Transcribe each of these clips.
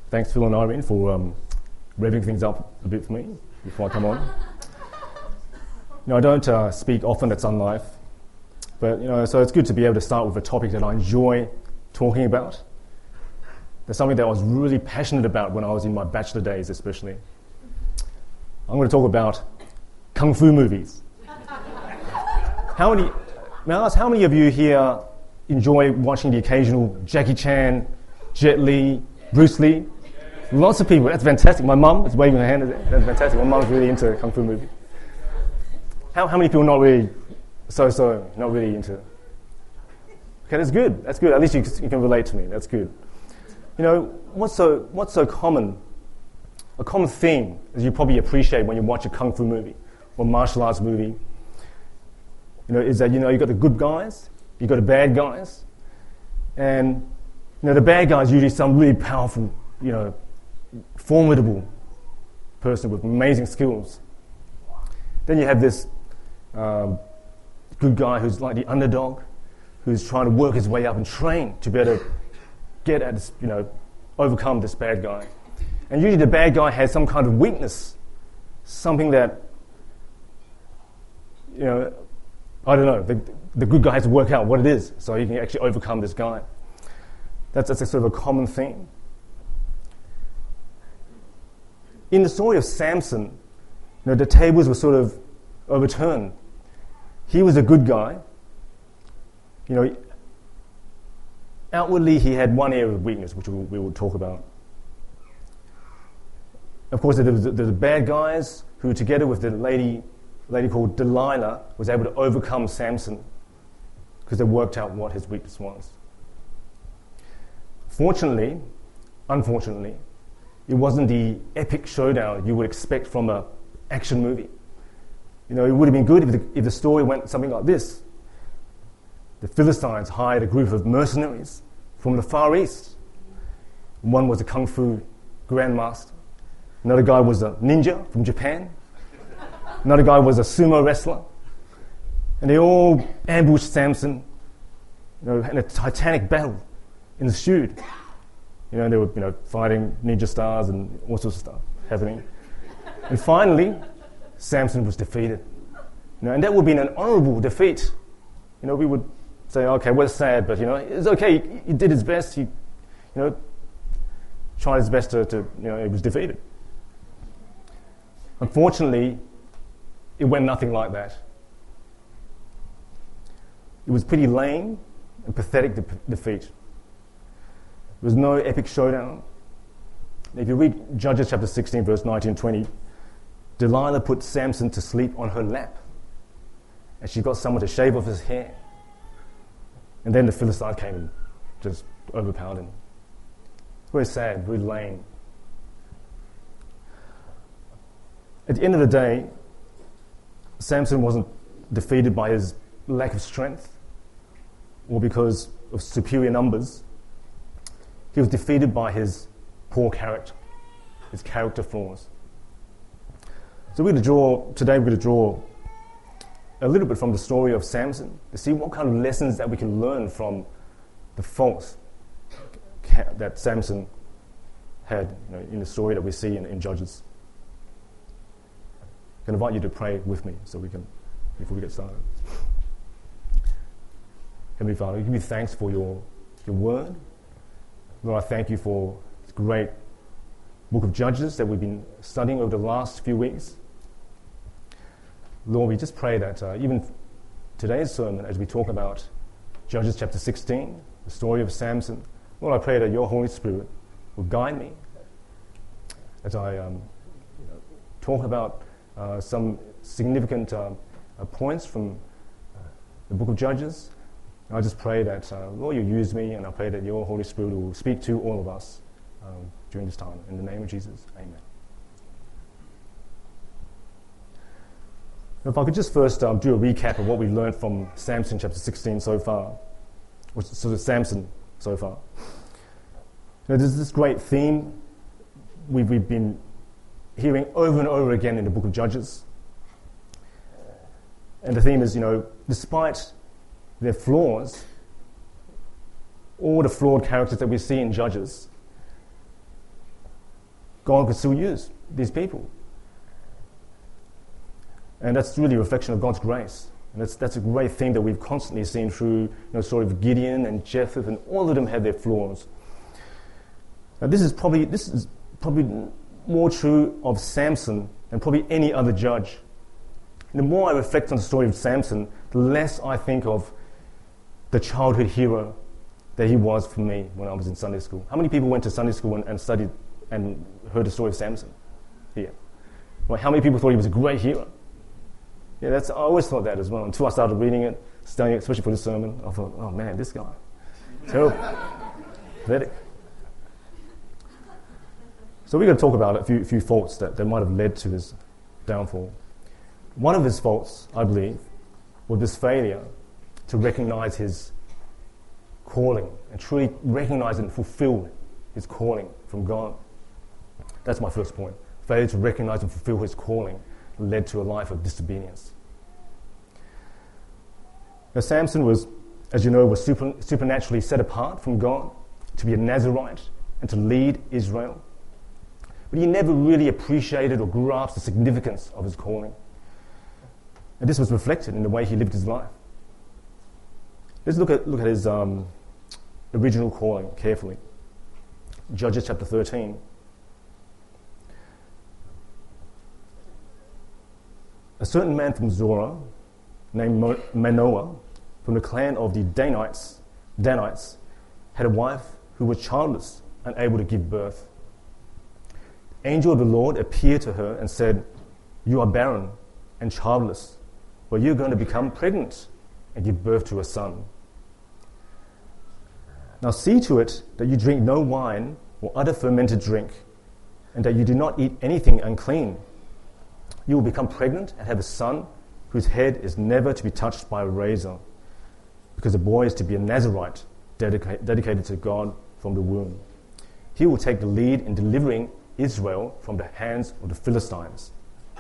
Thanks, Phil and Irene, for revving things up a bit for me before I come on. I don't speak often at Sun Life, but so it's good to be able to start with a topic that I enjoy talking about. There's something that I was really passionate about when I was in my bachelor days, especially. I'm going to talk about kung fu movies. May I ask, how many of you here enjoy watching the occasional Jackie Chan, Jet Li, Bruce Lee? Lots of people. That's fantastic. My mum is waving her hand. That's fantastic. My mum's really into kung fu movies. How many people not really not really into? Okay, that's good. That's good. At least you can relate to me. That's good. What's so common? A common theme, as you probably appreciate when you watch a kung fu movie or martial arts movie, is that you've got the good guys, you've got the bad guys, and the bad guys usually some really powerful, formidable person with amazing skills. Then you have this good guy who's like the underdog, who's trying to work his way up and train to be able to get at this, overcome this bad guy. And usually the bad guy has some kind of weakness, something that, I don't know, the good guy has to work out what it is so he can actually overcome this guy. That's a sort of a common theme. In the story of Samson, the tables were sort of overturned. He was a good guy. Outwardly he had one area of weakness, which we will talk about. Of course, there was the bad guys who, together with the lady called Delilah, was able to overcome Samson because they worked out what his weakness was. Unfortunately, it wasn't the epic showdown you would expect from an action movie. It would have been good if the story went something like this. The Philistines hired a group of mercenaries from the Far East. One was a kung fu grandmaster. Another guy was a ninja from Japan. Another guy was a sumo wrestler. And they all ambushed Samson, and a titanic battle ensued. They were, fighting ninja stars and all sorts of stuff happening. And finally, Samson was defeated. And that would have been an honorable defeat. We would say, okay, we're sad, but, it's okay. He did his best. He, tried his best to he was defeated. Unfortunately, it went nothing like that. It was pretty lame and pathetic defeat. There was no epic showdown. If you read Judges chapter 16, verse 19 and 20, Delilah put Samson to sleep on her lap, and she got someone to shave off his hair. And then the Philistines came and just overpowered him. Very sad, very lame. At the end of the day, Samson wasn't defeated by his lack of strength or because of superior numbers. He was defeated by his poor character, his character flaws. So we're going to draw a little bit from the story of Samson to see what kind of lessons that we can learn from the faults that Samson had in the story that we see in Judges. I can invite you to pray with me before we get started. Heavenly Father, we give you thanks for your word. Lord, I thank you for this great book of Judges that we've been studying over the last few weeks. Lord, we just pray that even today's sermon, as we talk about Judges chapter 16, the story of Samson, Lord, I pray that your Holy Spirit will guide me as I talk about some significant points from the book of Judges. I just pray that, Lord, you use me, and I pray that your Holy Spirit will speak to all of us during this time. In the name of Jesus, amen. If I could just first do a recap of what we've learned from Samson chapter 16 so far, or sort of Samson so far. There's this great theme we've been hearing over and over again in the book of Judges. And the theme is, despite their flaws, all the flawed characters that we see in Judges, God could still use these people. And that's really a reflection of God's grace. And that's a great thing that we've constantly seen through the story of Gideon and Jephthah, and all of them had their flaws. Now this is probably more true of Samson than probably any other judge. And the more I reflect on the story of Samson, the less I think of the childhood hero that he was for me when I was in Sunday school. How many people went to Sunday school and studied and heard the story of Samson here? Well, how many people thought he was a great hero? Yeah, I always thought that as well, until I started reading it, studying it, especially for this sermon. I thought, oh man, this guy, terrible, pathetic. So we're going to talk about a few faults that might have led to his downfall. One of his faults, I believe, was this failure to recognize his calling and truly recognize and fulfill his calling from God. That's my first point. Failure to recognize and fulfill his calling led to a life of disobedience. Now, Samson was, as you know, was supernaturally set apart from God to be a Nazirite and to lead Israel. But he never really appreciated or grasped the significance of his calling. And this was reflected in the way he lived his life. Let's look at his original calling carefully. Judges chapter 13. A certain man from Zorah, named Manoah, from the clan of the Danites, had a wife who was childless, unable to give birth. The angel of the Lord appeared to her and said, "You are barren and childless, but you're going to become pregnant and give birth to a son. Now see to it that you drink no wine or other fermented drink, and that you do not eat anything unclean. You will become pregnant and have a son whose head is never to be touched by a razor, because the boy is to be a Nazirite, dedicated to God from the womb. He will take the lead in delivering Israel from the hands of the Philistines."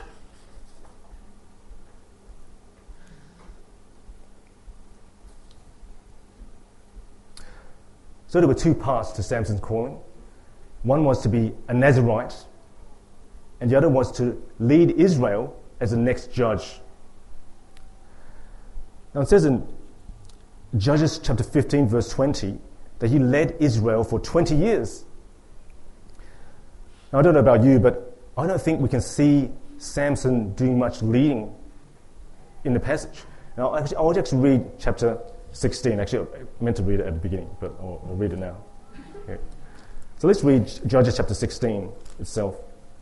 So there were two parts to Samson's calling. One was to be a Nazirite, and the other was to lead Israel as the next judge. Now it says in Judges chapter 15 verse 20 that he led Israel for 20 years. Now I don't know about you, but I don't think we can see Samson doing much leading in the passage. Now I'll actually read chapter 16. Actually, I meant to read it at the beginning, but I'll read it now. Okay. So let's read Judges chapter 16 itself.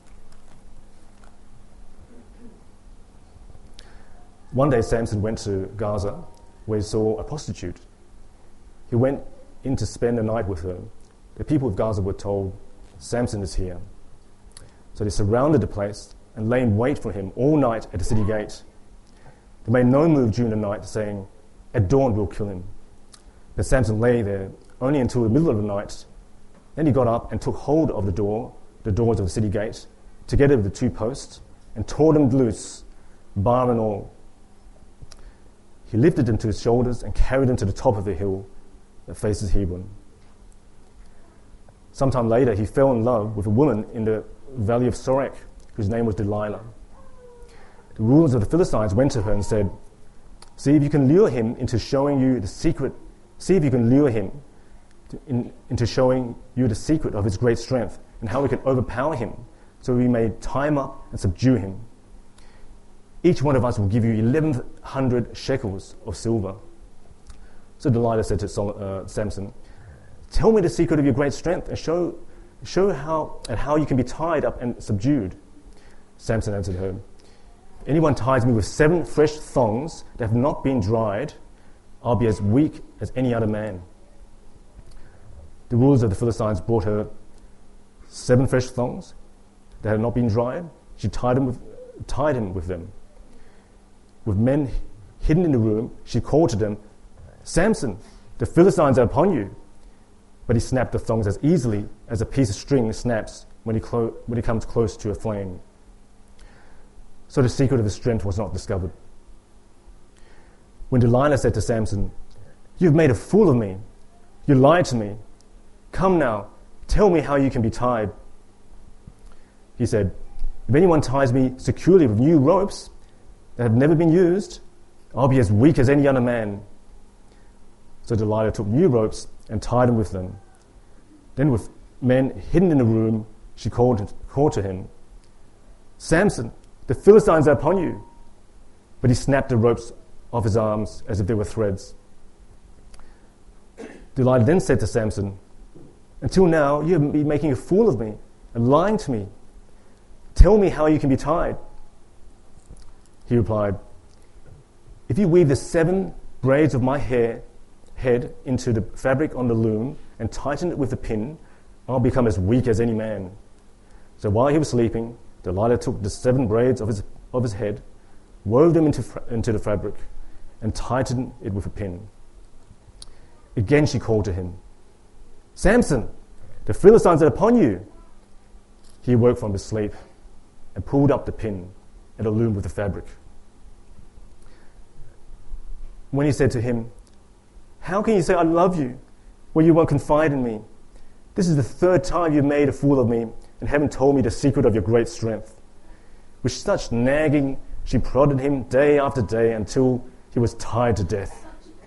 One day Samson went to Gaza, where he saw a prostitute. He went in to spend the night with her. The people of Gaza were told, "Samson is here." So they surrounded the place and lay in wait for him all night at the city gate. They made no move during the night, saying, "At dawn we'll kill him." But Samson lay there only until the middle of the night. Then he got up and took hold of the doors of the city gate, together with the two posts, and tore them loose, bar and all. He lifted them to his shoulders and carried them to the top of the hill that faces Hebron. Sometime later, he fell in love with a woman in the valley of Sorek, whose name was Delilah. The rulers of the Philistines went to her and said, "See if you can lure him into showing you the secret. See if you can lure him into showing you the secret of his great strength and how we can overpower him, so we may tie him up and subdue him. Each one of us will give you 1,100 shekels of silver." So Delilah said to Samson, "Tell me the secret of your great strength and show how you can be tied up and subdued." Samson answered her, "If anyone ties me with 7 fresh thongs that have not been dried, I'll be as weak as any other man." The rulers of the Philistines brought her 7 fresh thongs that had not been dried. She tied him with them. With men hidden in the room, she called to them, "Samson, the Philistines are upon you." But he snapped the thongs as easily as a piece of string snaps when he comes close to a flame. So the secret of his strength was not discovered. When Delilah said to Samson, "You've made a fool of me. You lied to me. Come now, tell me how you can be tied." he said, "If anyone ties me securely with new ropes that have never been used, I'll be as weak as any other man." So Delilah took new ropes and tied him with them. Then with men hidden in the room, she called to him, "Samson, the Philistines are upon you." But he snapped the ropes off his arms as if they were threads. Delilah then said to Samson, "Until now you have been making a fool of me and lying to me. Tell me how you can be tied." He replied, "If you weave the 7 braids of my head into the fabric on the loom and tighten it with a pin, I'll become as weak as any man." So while he was sleeping, Delilah took the 7 braids of his head, wove them into the fabric, and tightened it with a pin. Again she called to him, "Samson, the Philistines are upon you." He awoke from his sleep and pulled up the pin and the loom with the fabric. When he said to him, "How can you say I love you when you won't confide in me? This is the 3rd time you've made a fool of me and haven't told me the secret of your great strength." With such nagging, she prodded him day after day until he was tired to death.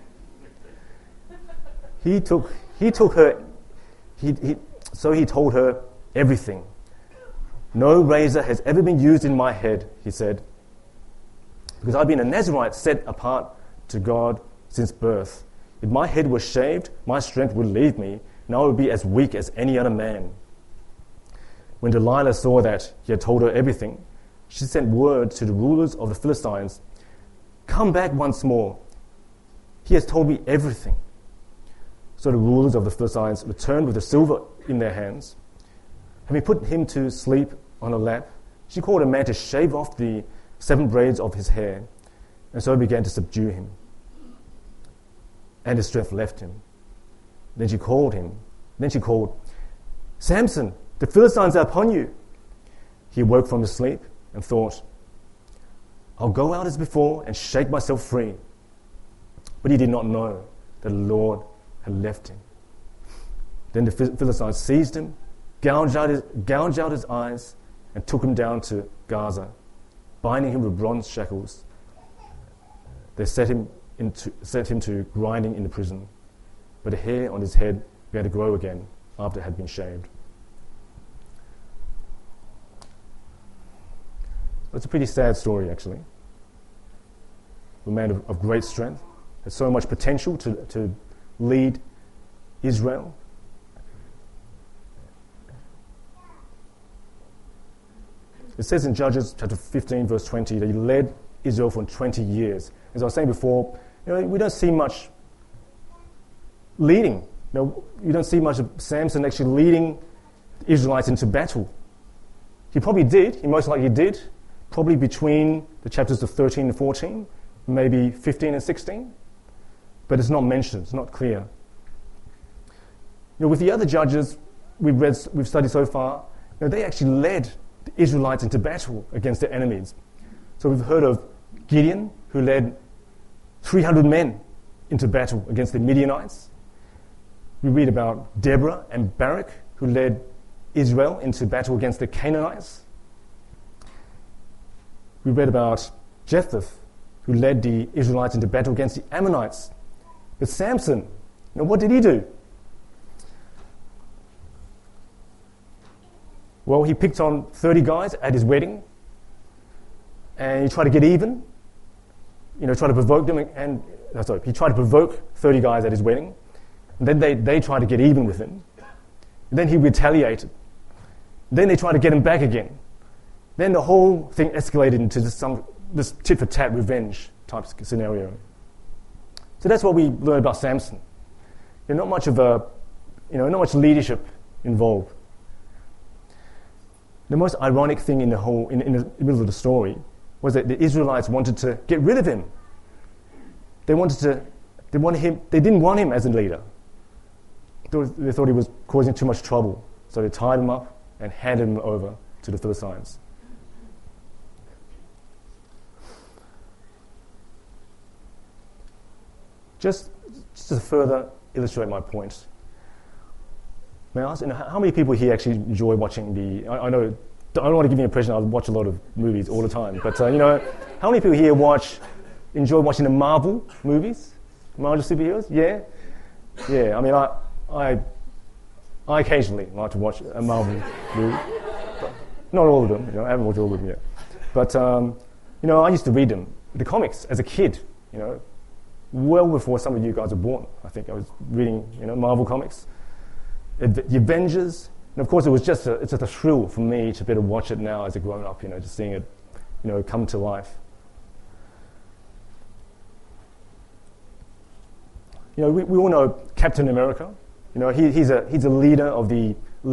So he told her everything. "No razor has ever been used in my head," he said, "because I've been a Nazirite set apart to God since birth. If my head was shaved, my strength would leave me, and I would be as weak as any other man." When Delilah saw that he had told her everything, she sent word to the rulers of the Philistines, "Come back once more. He has told me everything." So the rulers of the Philistines returned with the silver in their hands. Having put him to sleep on her lap, she called a man to shave off the 7 braids of his hair, and so began to subdue him. And his strength left him. Then she called, "Samson, the Philistines are upon you." He awoke from his sleep and thought, "I'll go out as before and shake myself free." But he did not know that the Lord had left him. Then the Philistines seized him, gouged out his eyes, and took him down to Gaza, binding him with bronze shackles. They set him to grinding in the prison, but the hair on his head began to grow again after it had been shaved. It's a pretty sad story, actually. A man of great strength, has so much potential to lead Israel. It says in Judges chapter 15, verse 20, that he led Israel for 20 years. As I was saying before, we don't see much leading. You don't see much of Samson actually leading the Israelites into battle. He probably did. He most likely did. Probably between the chapters of 13 and 14, maybe 15 and 16. But it's not mentioned. It's not clear. With the other judges we've studied so far, they actually led the Israelites into battle against their enemies. So we've heard of Gideon, who led 300 men into battle against the Midianites. We read about Deborah and Barak, who led Israel into battle against the Canaanites. We read about Jephthah, who led the Israelites into battle against the Ammonites. But Samson, what did he do? Well, he picked on 30 guys at his wedding, and he tried to get even. Tried to provoke them, he tried to provoke 30 guys at his wedding, and then they tried to get even with him. And then he retaliated. Then they tried to get him back again. Then the whole thing escalated into this tit-for-tat revenge type scenario. So that's what we learned about Samson. Not much leadership involved. The most ironic thing in the middle of the story was that the Israelites wanted to get rid of him. They didn't want him as a leader. They thought he was causing too much trouble. So they tied him up and handed him over to the Philistines. Just to further illustrate my point, may I ask, how many people here actually enjoy watching I know I don't want to give you the impression I watch a lot of movies all the time, but how many people here enjoy watching the Marvel movies? Marvel superheroes? Yeah? Yeah, I mean, I occasionally like to watch a Marvel movie. But not all of them, I haven't watched all of them yet. But, I used to read the comics as a kid, well before some of you guys were born. I think I was reading, Marvel comics. The Avengers. And of course, it's just a thrill for me to be able to watch it now as a grown-up, just seeing it, come to life. We all know Captain America. He's a leader of the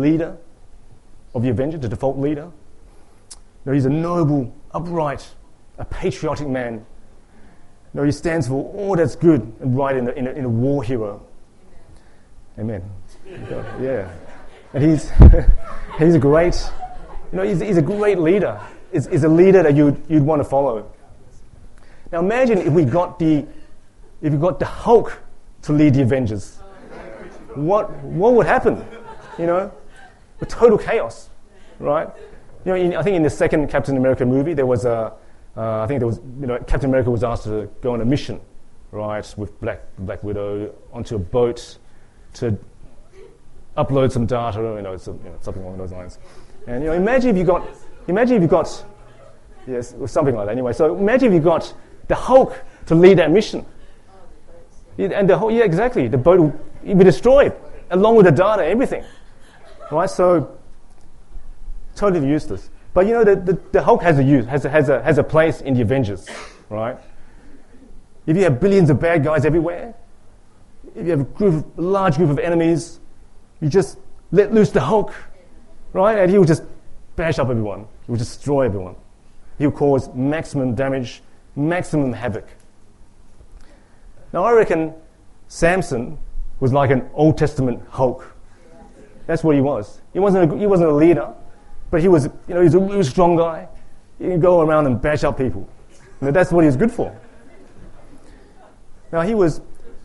Avengers, the default leader. He's a noble, upright, a patriotic man. He stands for all that's good and right in a war hero. Amen. Yeah. And he's a great, he's a great leader. He's a leader that you'd want to follow. Now imagine if we got the Hulk to lead the Avengers. What would happen? A total chaos, right? I think in the second Captain America movie there was Captain America was asked to go on a mission, right, with Black Widow onto a boat to upload some data, something along those lines. And imagine if you got yes, something like that. Anyway, so imagine if you got the Hulk to lead that mission, and exactly, the boat would be destroyed along with the data, everything, right? So totally useless. But the Hulk has a place in the Avengers, right? If you have billions of bad guys everywhere, if you have a large group of enemies, you just let loose the Hulk, right? And he will just bash up everyone. He will destroy everyone. He will cause maximum damage, maximum havoc. Now I reckon Samson was like an Old Testament Hulk. That's what he was. He wasn't a leader, but he was a really strong guy. He could go around and bash up people. That's what he was good for. Now he was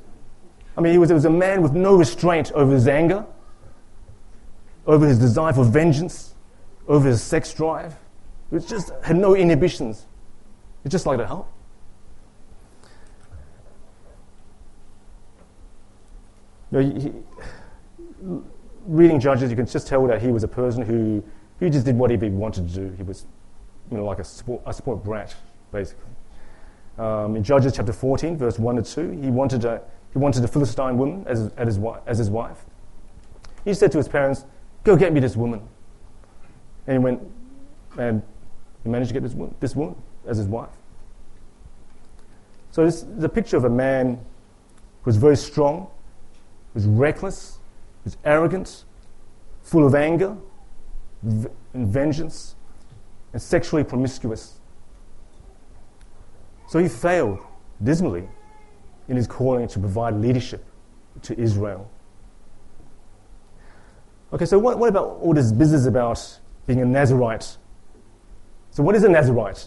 a man with no restraint over his anger, over his desire for vengeance, over his sex drive. He just had no inhibitions. It's just like the Hulk. Reading Judges, you can just tell that he was a person who just did what he wanted to do. He was, like a sport brat, basically. In Judges chapter 14, verse 1 to 2, he wanted a Philistine woman as his wife. He said to his parents, "Go get me this woman." And he went, and he managed to get this woman as his wife. So this is a picture of a man who was very strong, was reckless, was arrogant, full of anger and vengeance, and sexually promiscuous. So he failed dismally in his calling to provide leadership to Israel. Okay, so what about all this business about being a Nazirite? So what is a Nazirite?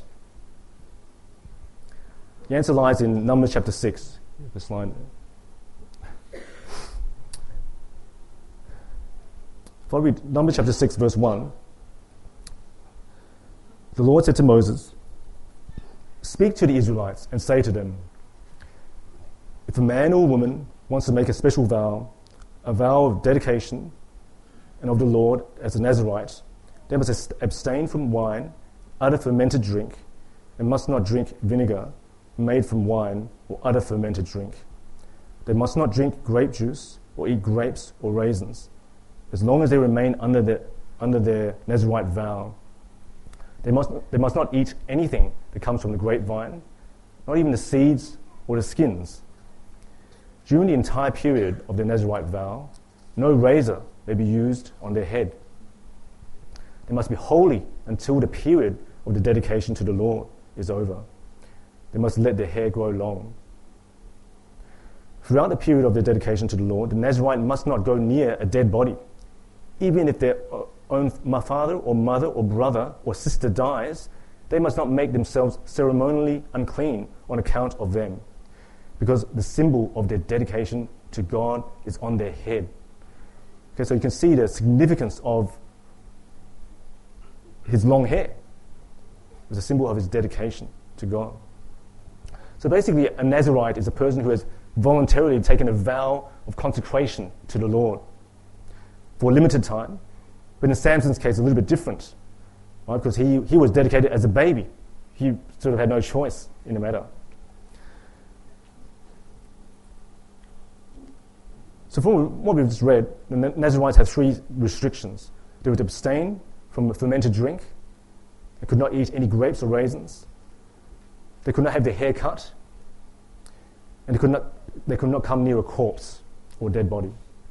The answer lies in Numbers chapter 6. The slide. If I read Numbers chapter 6, verse 1, the Lord said to Moses, "Speak to the Israelites and say to them, if a man or woman wants to make a special vow, a vow of dedication and of the Lord as a Nazirite, they must abstain from wine, other fermented drink, and must not drink vinegar made from wine or other fermented drink. They must not drink grape juice or eat grapes or raisins, as long as they remain under their Nazirite vow. They must not eat anything that comes from the grapevine, not even the seeds or the skins. During the entire period of the Nazirite vow, no razor may be used on their head. They must be holy until the period of the dedication to the Lord is over. They must let their hair grow long. Throughout the period of their dedication to the Lord, the Nazirite must not go near a dead body. Even if their own father or mother or brother or sister dies, they must not make themselves ceremonially unclean on account of them, because the symbol of their dedication to God is on their head. Okay, so you can see the significance of his long hair. It was a symbol of his dedication to God. So basically, a Nazirite is a person who has voluntarily taken a vow of consecration to the Lord for a limited time. But in Samson's case, a little bit different, right? Because he was dedicated as a baby. He sort of had no choice in the matter. So from what we've just read, the Nazirites had 3 restrictions. They were to abstain from fermented drink. They could not eat any grapes or raisins. They could not have their hair cut. And they could not come near a corpse or dead body.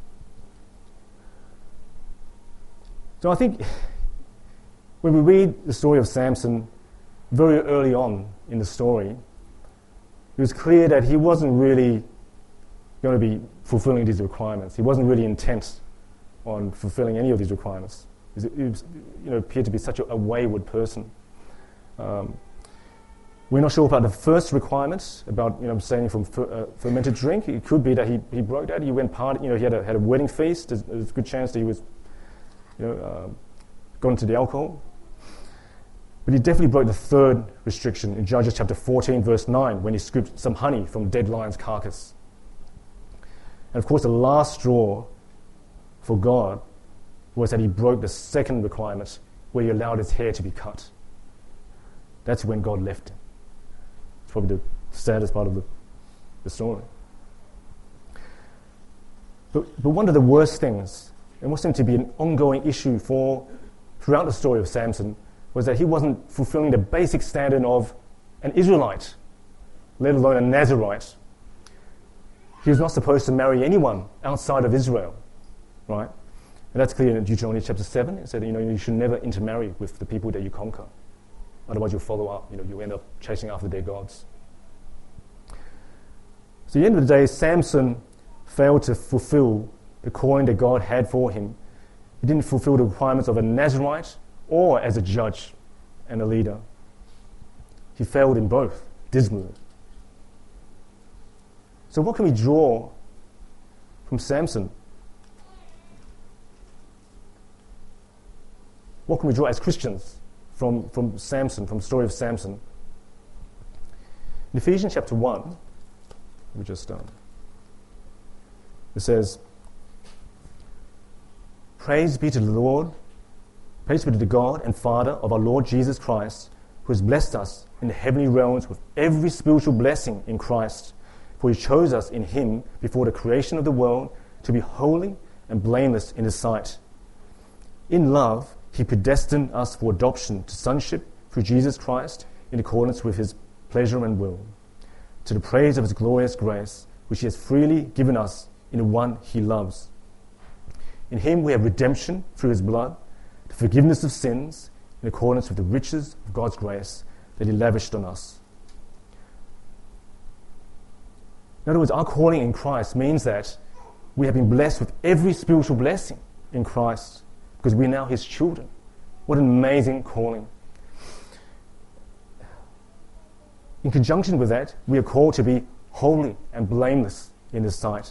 So I think when we read the story of Samson very early on in the story, it was clear that he wasn't really going to be fulfilling these requirements. He wasn't really intent on fulfilling any of these requirements. He appeared to be such a wayward person. We're not sure about the first requirement about abstaining from fermented drink. It could be that he broke that. He went party. He had a wedding feast. There's a good chance that he was got into the alcohol. But he definitely broke the third restriction in Judges chapter 14, verse 9, when he scooped some honey from a dead lion's carcass. And of course, the last straw for God was that he broke the second requirement, where he allowed his hair to be cut. That's when God left him. It's probably the saddest part of the story. But one of the worst things, and what seemed to be an ongoing issue throughout the story of Samson, was that he wasn't fulfilling the basic standard of an Israelite, let alone a Nazirite. He was not supposed to marry anyone outside of Israel, right? And that's clear in Deuteronomy chapter 7. It said, you should never intermarry with the people that you conquer. Otherwise you'll follow up, you'll end up chasing after their gods. So at the end of the day, Samson failed to fulfill the calling that God had for him. He didn't fulfill the requirements of a Nazirite or as a judge and a leader. He failed in both, dismally. So what can we draw from Samson? What can we draw as Christians from Samson, from the story of Samson? In Ephesians chapter 1, it says, Praise be to the Lord, praise be to the God and Father of our Lord Jesus Christ, who has blessed us in the heavenly realms with every spiritual blessing in Christ. For he chose us in him before the creation of the world to be holy and blameless in his sight. In love, he predestined us for adoption to sonship through Jesus Christ in accordance with his pleasure and will, to the praise of his glorious grace, which he has freely given us in the one he loves. In him we have redemption through his blood, the forgiveness of sins, in accordance with the riches of God's grace that he lavished on us. In other words, our calling in Christ means that we have been blessed with every spiritual blessing in Christ, because we're now his children. What an amazing calling. In conjunction with that, we are called to be holy and blameless in his sight.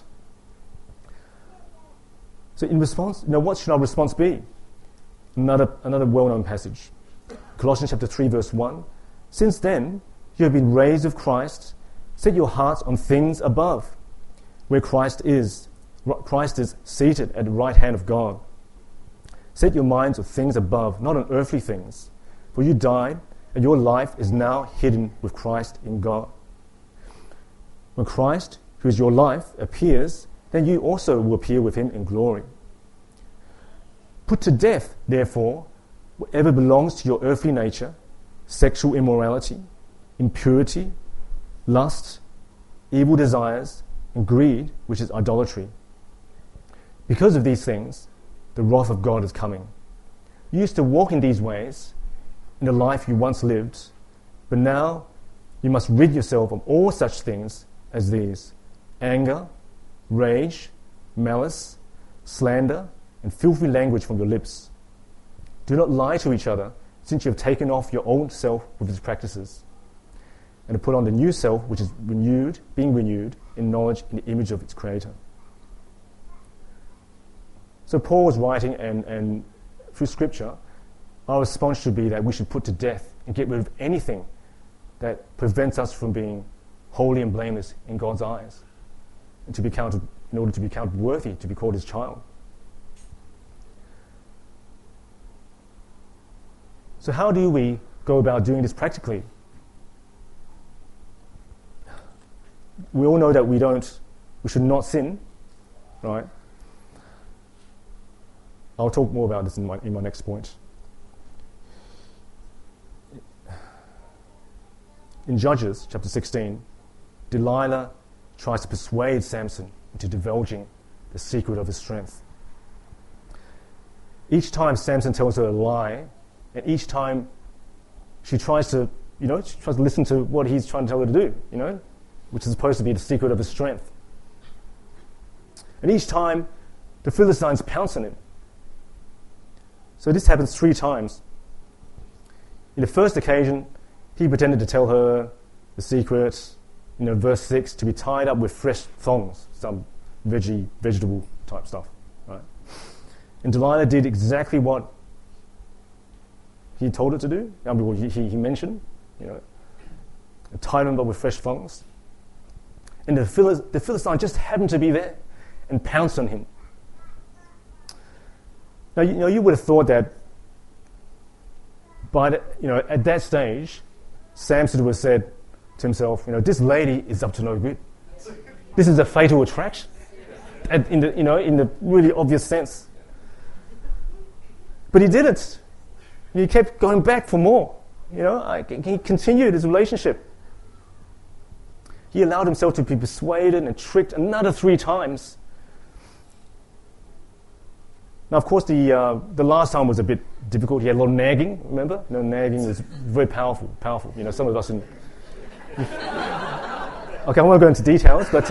So in response, what should our response be? Another well-known passage. Colossians chapter 3, verse 1. Since then, you have been raised with Christ. Set your hearts on things above, where Christ is. Christ is seated at the right hand of God. Set your minds on things above, not on earthly things. For you died, and your life is now hidden with Christ in God. When Christ, who is your life, appears, then you also will appear with him in glory. Put to death, therefore, whatever belongs to your earthly nature, sexual immorality, impurity, lust, evil desires, and greed, which is idolatry. Because of these things, the wrath of God is coming. You used to walk in these ways in the life you once lived, but now you must rid yourself of all such things as these: anger, rage, malice, slander, and filthy language from your lips. Do not lie to each other, since you have taken off your old self with its practices, and to put on the new self, which is being renewed in knowledge in the image of its creator. So Paul was writing, and through Scripture, our response should be that we should put to death and get rid of anything that prevents us from being holy and blameless in God's eyes, and to be counted, in order to be counted worthy to be called His child. So how do we go about doing this practically? We all know that we should not sin, right? I'll talk more about this in my next point. In Judges chapter 16, Delilah tries to persuade Samson into divulging the secret of his strength. Each time Samson tells her a lie, and each time she tries to listen to what he's trying to tell her to do, which is supposed to be the secret of his strength. And each time, the Philistines pounce on him. So this happens 3 times. In the first occasion, he pretended to tell her the secret, verse 6, to be tied up with fresh thongs, some vegetable type stuff, right? And Delilah did exactly what he told her to do. He mentioned, tied him up with fresh thongs. And the Philistine just happened to be there and pounced on him. Now, you would have thought that at that stage, Samson would have said to himself, this lady is up to no good. This is a fatal attraction, in the really obvious sense. But he didn't. He kept going back for more. He continued his relationship. He allowed himself to be persuaded and tricked another 3 times. Now, of course, the last time was a bit difficult. He had a lot of nagging, remember? Nagging was very powerful. Some of us in... Okay, I won't go into details, but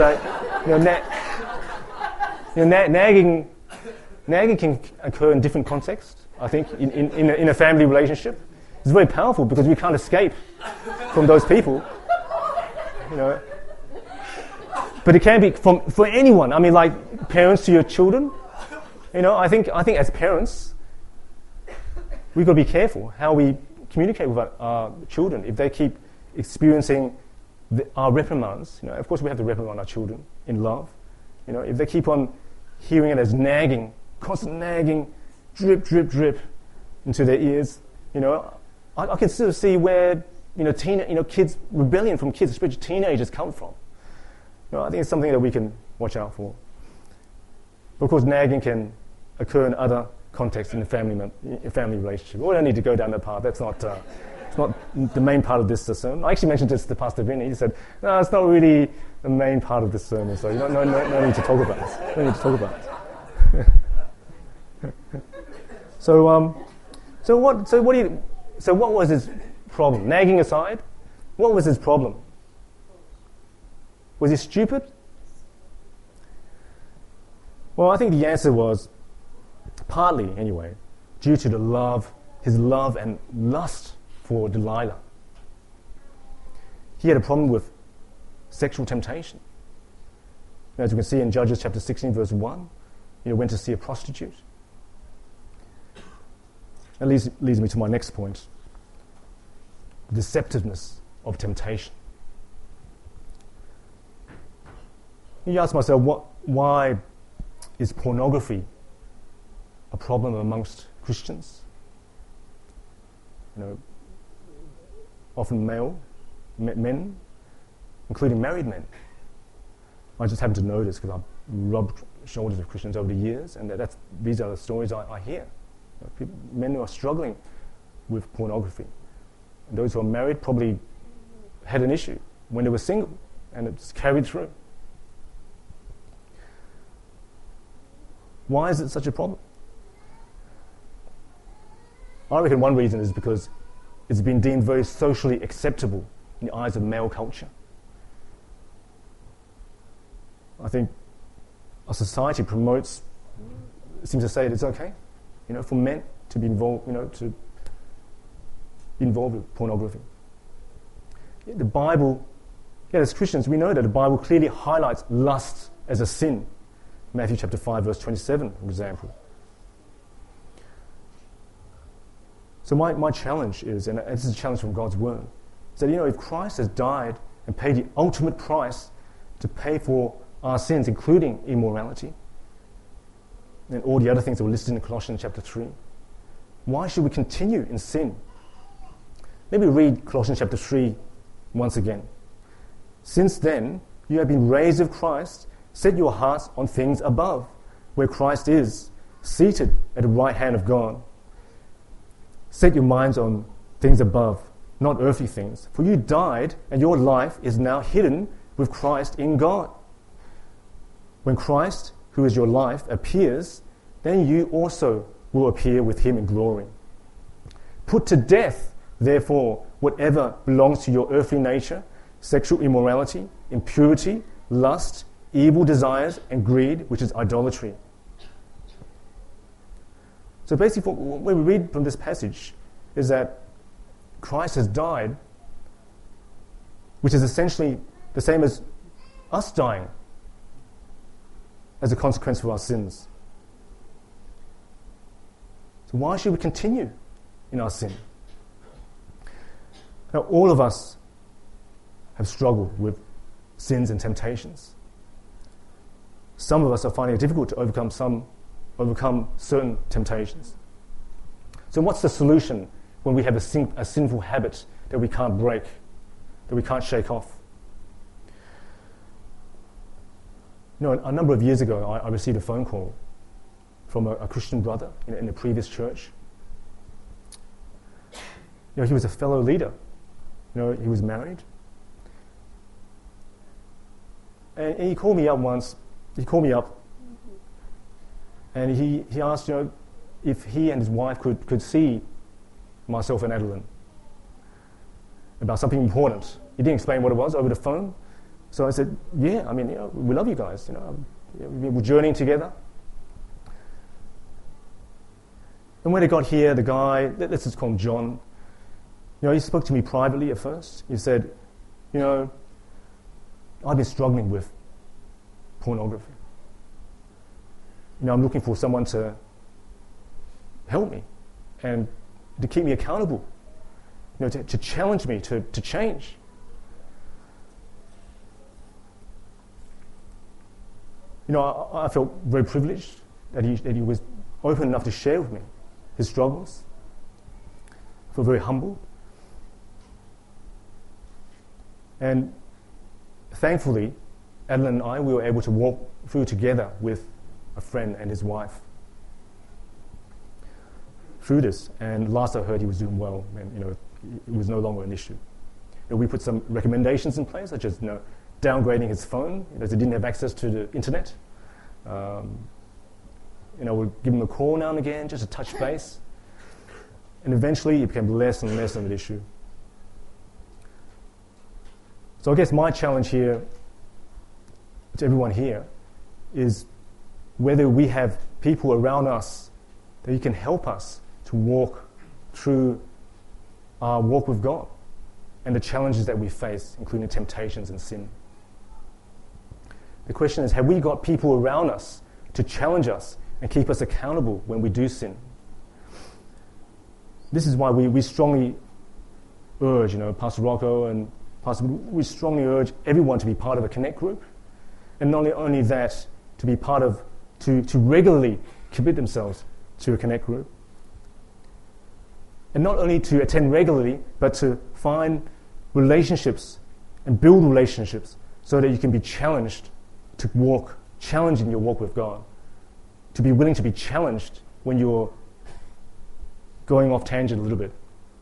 nagging can occur in different contexts, I think, in a family relationship. It's very powerful because we can't escape from those people. But it can be for anyone. I mean, like parents to your children. I think as parents, we've got to be careful how we communicate with our children. If they keep experiencing our reprimands, of course we have to reprimand our children in love. If they keep on hearing it as nagging, constant nagging, drip, drip, drip into their ears, I can sort of see where kids, rebellion from kids, especially teenagers, come from. I think it's something that we can watch out for. But of course, nagging can occur in other contexts in the family relationship. We don't need to go down that path. That's not it's not the main part of this sermon. I actually mentioned this to Pastor Vinny. He said, "No, it's not really the main part of this sermon. So no need to talk about it. No need to talk about it." So what was his problem? Nagging aside, what was his problem? Was he stupid? Well, I think the answer was, partly anyway, due to his love and lust for Delilah. He had a problem with sexual temptation. As we can see in Judges chapter 16, verse 1, went to see a prostitute. That leads me to my next point, the deceptiveness of temptation. You ask myself, why is pornography a problem amongst Christians? Often men, including married men. I just happen to notice because I've rubbed shoulders with Christians over the years, and these are the stories I hear. Men who are struggling with pornography. And those who are married probably had an issue when they were single, and it's carried through. Why is it such a problem? I reckon one reason is because it's been deemed very socially acceptable in the eyes of male culture. I think our society seems to say that it's okay, for men to be involved, to be involved with pornography. The Bible, as Christians, we know that the Bible clearly highlights lust as a sin. Matthew chapter 5, verse 27, for example. So my challenge is, and this is a challenge from God's Word, is that, if Christ has died and paid the ultimate price to pay for our sins, including immorality, and all the other things that were listed in Colossians chapter 3, why should we continue in sin? Maybe read Colossians chapter 3 once again. Since then, you have been raised with Christ. Set your hearts on things above, where Christ is, seated at the right hand of God. Set your minds on things above, not earthly things. For you died, and your life is now hidden with Christ in God. When Christ, who is your life, appears, then you also will appear with him in glory. Put to death, therefore, whatever belongs to your earthly nature: sexual immorality, impurity, lust, evil desires, and greed, which is idolatry. So basically, what we read from this passage is that Christ has died, which is essentially the same as us dying as a consequence of our sins. So why should we continue in our sin? Now, all of us have struggled with sins and temptations. Some of us are finding it difficult to overcome certain temptations. So what's the solution when we have a sinful habit that we can't break, that we can't shake off? A number of years ago, I received a phone call from a Christian brother in a previous church. He was a fellow leader. He was married. And he called me up once. And he asked, if he and his wife could see myself and Adeline about something important. He didn't explain what it was over the phone. So I said, yeah, we love you guys. We're journeying together. And when they got here, the guy, let's just call him John, he spoke to me privately at first. He said, I've been struggling with pornography. I'm looking for someone to help me and to keep me accountable, to challenge me to change. I felt very privileged that he was open enough to share with me his struggles. I feel very humble. And thankfully, Adeline and I, we were able to walk through together with a friend and his wife through this. And last I heard, he was doing well, and it was no longer an issue. We put some recommendations in place, such as downgrading his phone, as he didn't have access to the internet. We'd give him a call now and again, just to touch base. And eventually, it became less and less of an issue. So I guess my challenge here to everyone here is whether we have people around us that can help us to walk through our walk with God and the challenges that we face, including temptations and sin. The question is, have we got people around us to challenge us and keep us accountable when we do sin? This is why we strongly urge, Pastor Rocco and Pastor, we strongly urge everyone to be part of a Connect group. And not only that, to be part of, to regularly commit themselves to a Connect group. And not only to attend regularly, but to find relationships and build relationships so that you can be challenged to walk, challenged in your walk with God. To be willing to be challenged when you're going off tangent a little bit.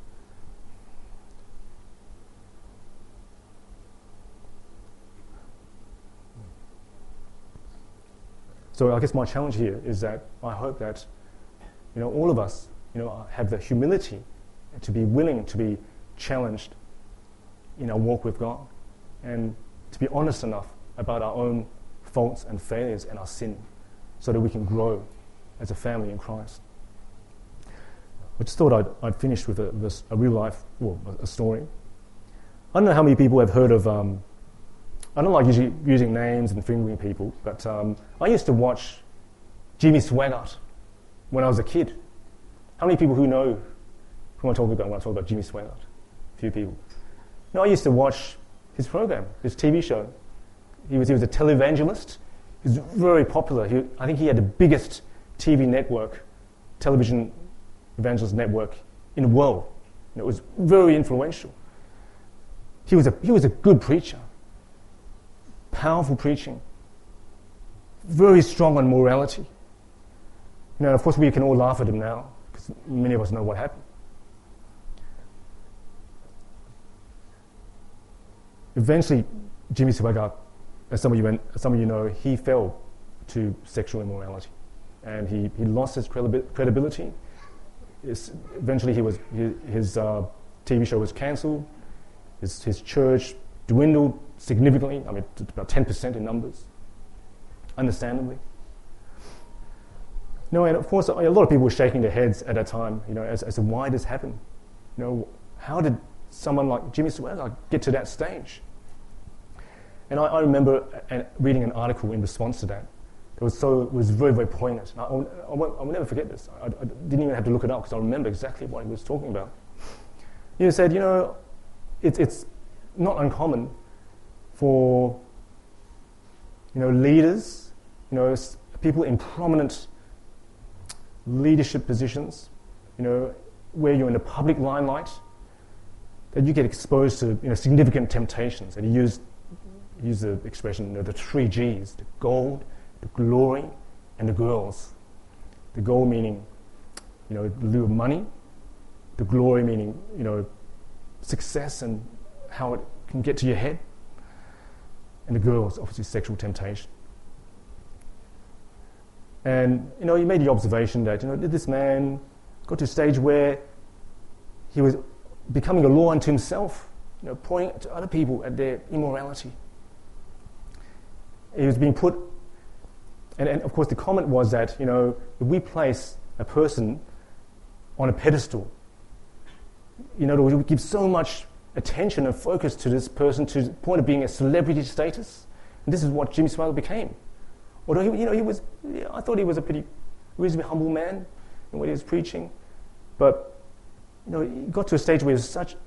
So I guess my challenge here is that I hope that, all of us, have the humility to be willing to be challenged in our walk with God and to be honest enough about our own faults and failures and our sin so that we can grow as a family in Christ. I just thought I'd finish with a real life, a story. I don't know how many people have heard of, I don't like usually using names and fingering people, but I used to watch Jimmy Swaggart when I was a kid. How many people who know Who am I talking about when I talk about Jimmy Swaggart? A few people. I used to watch his program, his TV show. He was a televangelist. He was very popular. I think he had the biggest TV network, television evangelist network in the world. It was very influential. He was a good preacher, powerful preaching, very strong on morality. Of course, we can all laugh at him now because many of us know what happened. Eventually, Jimmy Swaggart, as some of you know, he fell to sexual immorality, and he lost his credibility. Eventually, his TV show was cancelled. His church dwindled significantly. I mean, to about 10% in numbers, understandably. And of course, a lot of people were shaking their heads at that time, as to why this happened. How did someone like Jimmy Swaggart get to that stage? And I remember reading an article in response to that. It was very, very poignant. I will never forget this. I didn't even have to look it up because I remember exactly what he was talking about. He said, it's not uncommon for leaders, people in prominent leadership positions, where you're in the public limelight, that you get exposed to significant temptations. And he used the expression, the 3 Gs: the gold, the glory, and the girls. The gold meaning, the lure of money. The glory meaning, success and how it can get to your head. And the girls, obviously, sexual temptation. And, he made the observation that, this man got to a stage where he was becoming a law unto himself, pointing to other people at their immorality. He was being put, and of course the comment was that, if we place a person on a pedestal, we give so much attention and focus to this person to the point of being a celebrity status. And this is what Jimmy Swaggart became. Although I thought he was a pretty reasonably humble man in what he was preaching, but he got to a stage where he was such,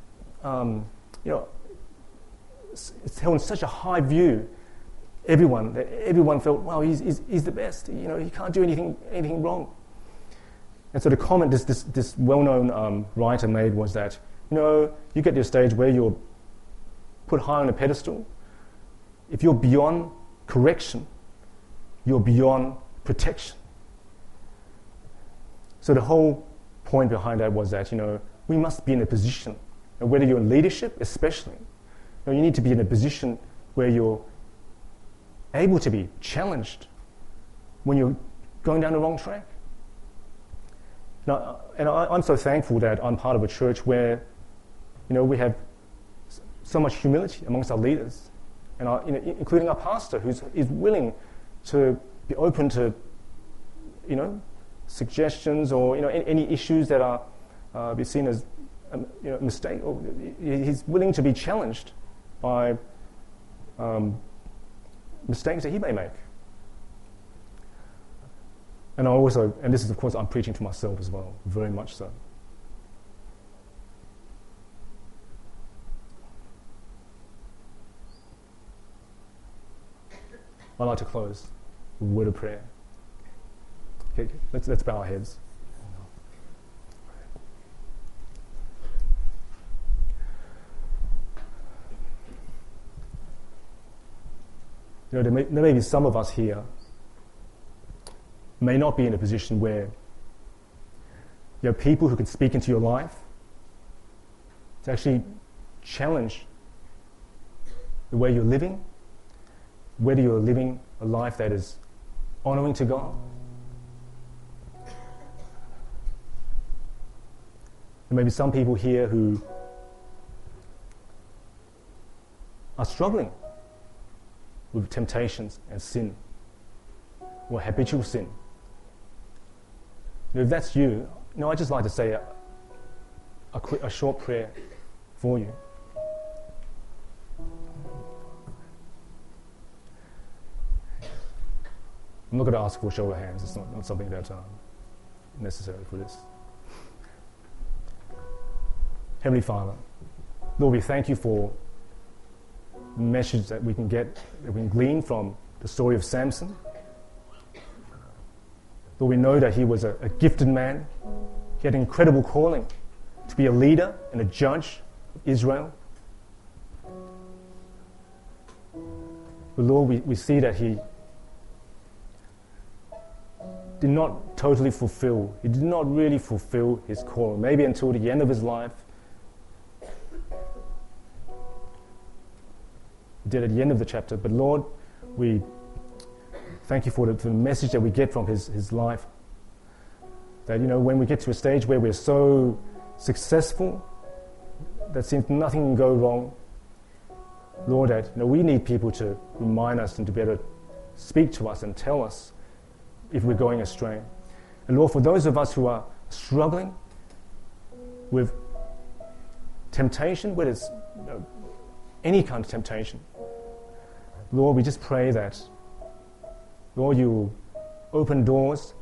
it's held in such a high view. Everyone felt, wow, he's the best. He can't do anything wrong. And so the comment this well-known writer made was that, you get to a stage where you're put high on a pedestal. If you're beyond correction, you're beyond protection. So the whole point behind that was that, we must be in a position, and whether you're in leadership especially, you need to be in a position where you're able to be challenged when you're going down the wrong track. I'm so thankful that I'm part of a church where, we have so much humility amongst our leaders, and including our pastor, is willing to be open to, suggestions or any issues that are be seen as a mistake. Or he's willing to be challenged by mistakes that he may make. And this is of course I'm preaching to myself as well, very much so. I'd like to close with a word of prayer. Okay, let's bow our heads. There may be some of us here may not be in a position where you have people who can speak into your life to actually challenge the way you're living, whether you're living a life that is honoring to God. There may be some people here who are struggling with temptations and sin, or habitual sin. If that's you, I'd just like to say a short prayer for you. I'm not going to ask for a show of hands. It's not something that's necessary for this. Heavenly Father, Lord, we thank you for the message that we can get, that we can glean from the story of Samson. Lord, we know that he was a gifted man. He had an incredible calling to be a leader and a judge of Israel. But Lord, we see that he did not totally fulfill, he did not really fulfill his calling, maybe until the end of his life. He did at the end of the chapter. But Lord, we thank you for the message that we get from his life. That, when we get to a stage where we're so successful, that seems nothing can go wrong, Lord, that we need people to remind us and to be able to speak to us and tell us if we're going astray. And Lord, for those of us who are struggling with temptation, whether it's any kind of temptation, Lord, we just pray that, Lord, you will open doors,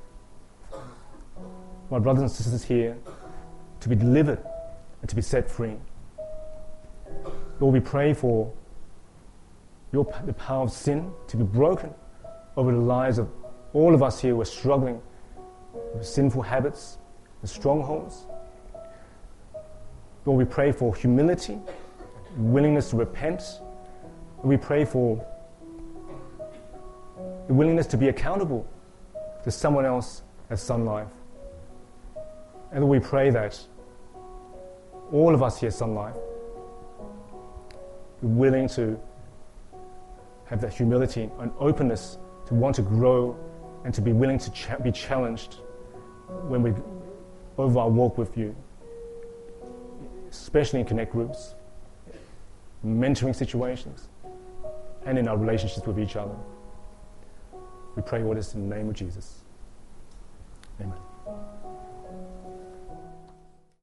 my brothers and sisters here, to be delivered and to be set free. Lord, we pray for the power of sin to be broken over the lives of all of us here who are struggling with sinful habits and strongholds. Lord, we pray for humility, willingness to repent, and we pray for the willingness to be accountable to someone else at Sun Life. And we pray that all of us here at Sun Life be willing to have that humility and openness to want to grow and to be willing to be challenged when we over our walk with you, especially in connect groups, mentoring situations, and in our relationships with each other. We pray all this in the name of Jesus. Amen.